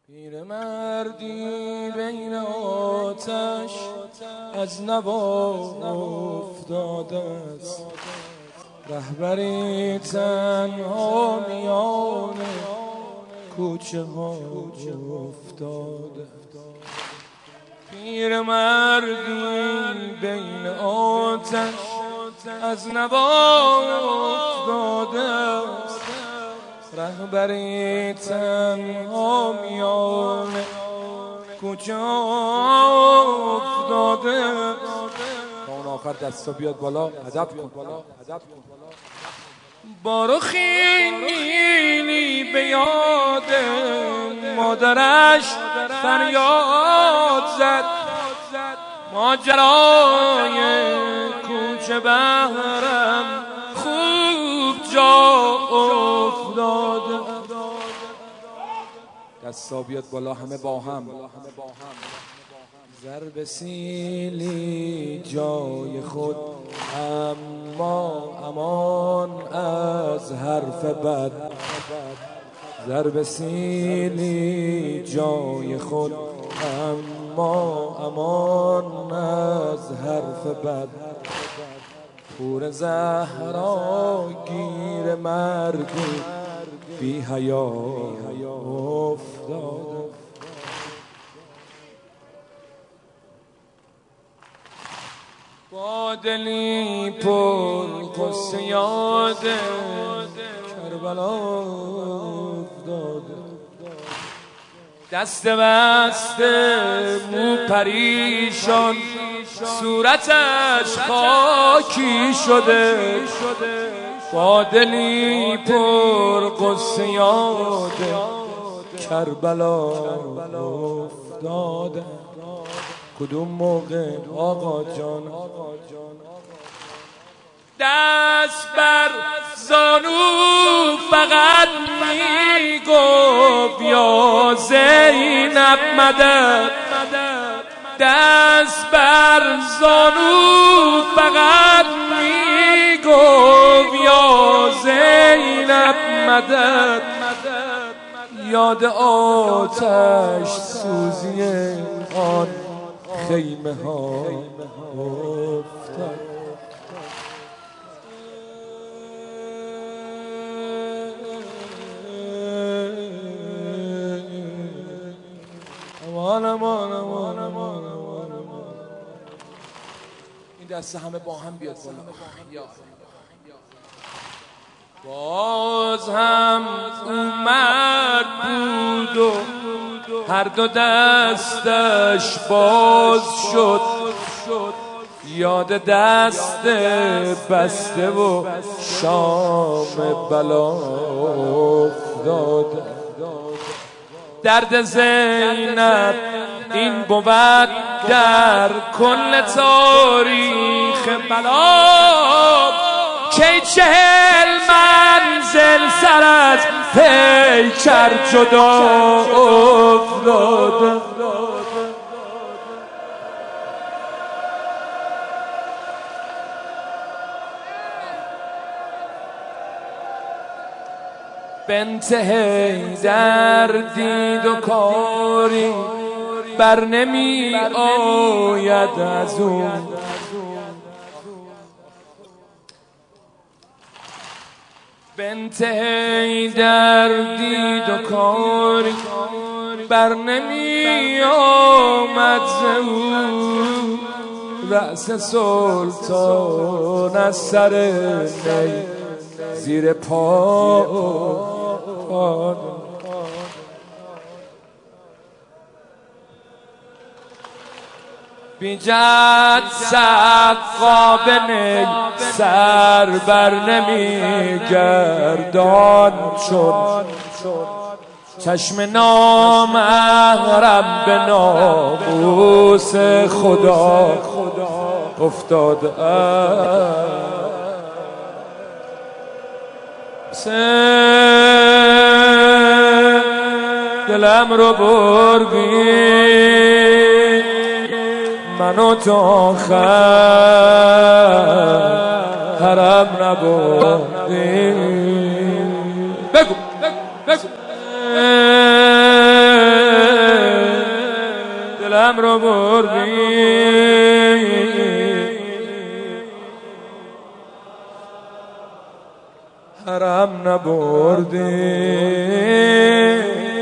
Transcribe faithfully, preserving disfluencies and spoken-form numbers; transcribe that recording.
پیرمردی بین آتش از نوا افتاده است، رهبری تنها میان کوچه ها افتاده. پیرمردی بین آتش از نوا افتاده است، رهبری تنها میان کوچه افتاده. تا اون آخر دستا بیاد بالا، ادب کن. بارو خیلی به یاد مادرش فریاد زد، ماجرای کوچه بهرم خوب جا افتاده. دستا بیاد بالا همه با هم. ضرب سیلی جای خود، اما امان از حرف بد. ضرب سیلی جای خود، اما امان از حرف بد. پور زهرا گیر مرگی بی حیا افتاده. با دلی پر قصه یاد کربلا افتاده. دست بسته مو پریشان، صورتش خاکی شده. با دلی پر قصه یاد کربلا افتاده. کدوم موقع آقا جان دست بر زانو فقط میگفت یا زینب مدد. دست بر زانو فقط میگفت یا زینب مدد. یاد آتش سوزی آن خیمه ها افتاد. امان امان امان امان امان. این دسته همه با هم بیاد بالا. باز هم اومد بود و هر دو دستش باز شد. یاد دست بسته و شام بلا افتاد. درد زینب این بود در کل تاریخ بلا، که چهل منزل سر از پیکر جدا افتاد. بنت حیدر دید و کاری بر نمی آید از اون. بنت حیدر دید و کاری بر نمی آمد ز او. رأس سلطان از سر نی زیر پا افتاد. بی جد سقا نی سر بر نمی گردان، چون چشم نامحرم به ناموس خدا افتاد. دلم رو بردی منو تو آخر حرم نبردی. بگو بگو حرم رو بردی، حرم نبردی.